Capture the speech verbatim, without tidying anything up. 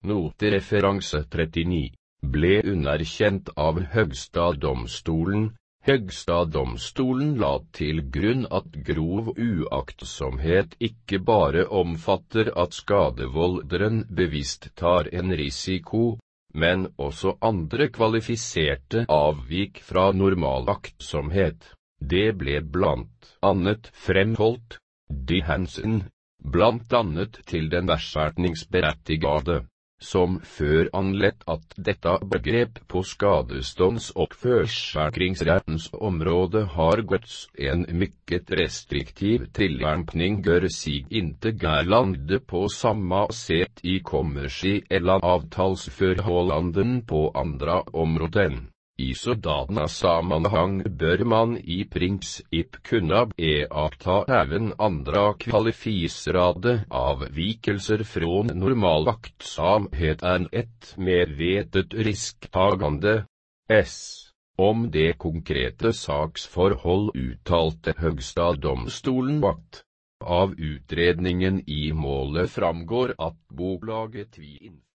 Notereferanse trettini, ble underkjent av Høgstaddomstolen. Høgstaddomstolen la til grunn at grov uaktsomhet ikke bare omfatter at skadevolderen bevisst tar en risiko, men også andre kvalifiserte avvik fra normalaktsomhet. Det ble blant annet fremholdt, de hensyn, blant annet til den erstatningsberettigede, som før anlett at dette begrep på skadestånds- og forsikringsrettens område har gått en mykket restriktiv tilnærming gjør sig inte gældende på samme sett i kommersielle avtalsforholdene på andre områden. I sådanne sammenhang bør man i prinsipp kunne beakta även andra kvalifiserade avvikelser från normalaktsomhet enn et medvetet risktagande. S. Om det konkrete saksforhold uttalte Høgstaddomstolen at av utredningen i målet framgår at bolaget tvin